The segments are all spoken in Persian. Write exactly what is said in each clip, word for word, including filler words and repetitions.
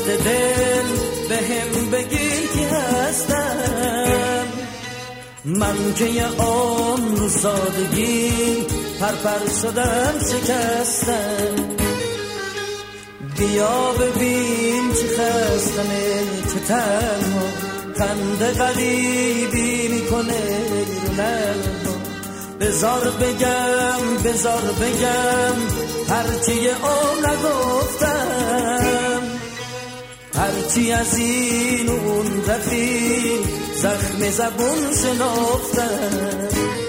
دل به هم بگی که هستم، من که یه عمر سادگی پرپر شدم شکستم. بیا ببین چه خستمه که تنها خنده غریبی میکنه رو لبا. بذار بگم بذار بگم هرچی یه عمر نگفتم، هرچی از این و اون رفیق زخم زبون شنفتم.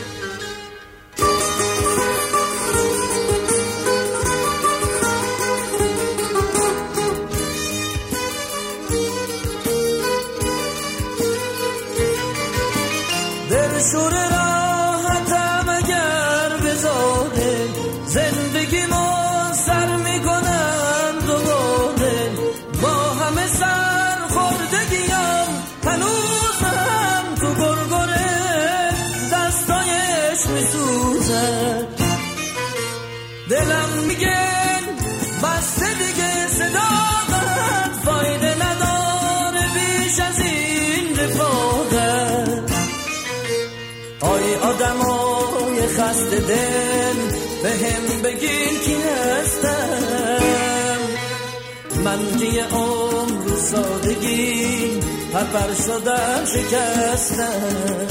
در شور راحتم اگر بذاره زندگی ما سر میکنم دوباره، با همه سر خوردگیم هنوزم تو گرگره دستایش میسوزن. دلم میگه بسته دیگه صداقت فایده نداره بیش از این رفاقت. آی آدمای خسته دل به هم بگین کی هستم، من که یه عمر سادگی پرپر شدم شکستم.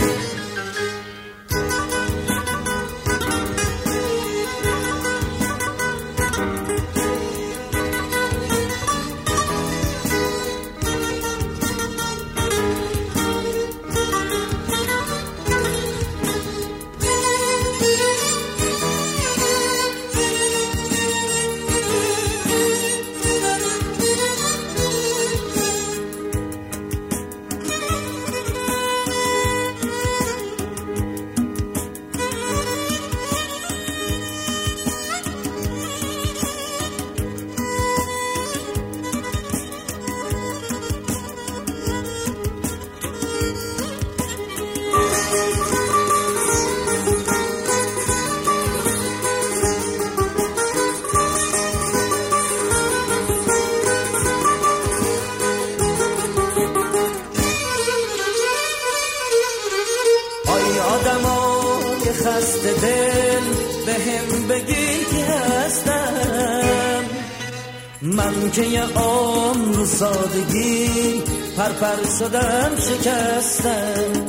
آدمای خسته دل به هم بگین که هستم، من که یه عمر سادگی پرپر شدم شکستم.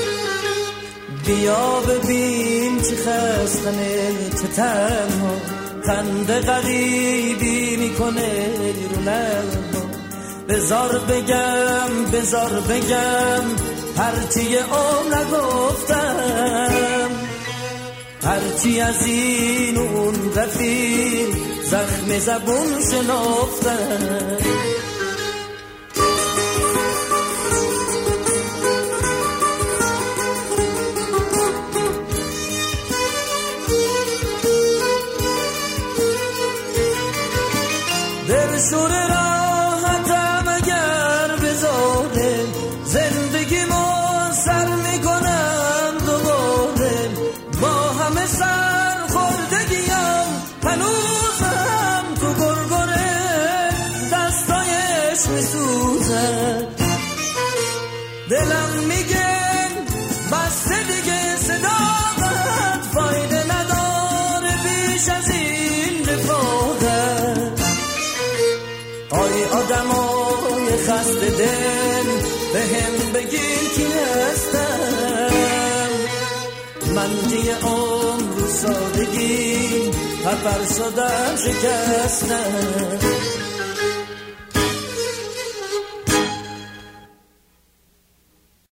بیا ببین چه خستمه چه تنها خنده غریبی میکنه رو لبا. بذار بگم بذار بگم هرچی یه عمر نگفتم، هرچی از این و اون رفیق زخم زبون شنفتم. در شور راحتم اگر بذاره زندگی ما سر میکنم دوباره، با همه سر خوردگیم هنوزم تو گرگره دستایش میسوزن. دلم میگه بسته دیگه صداقت فایده نداره بیش از این رفاقت. آی آدمای خسته دل به هم بگین کی هستم، من که یه عمر سادگی پرپر شدم شکستم.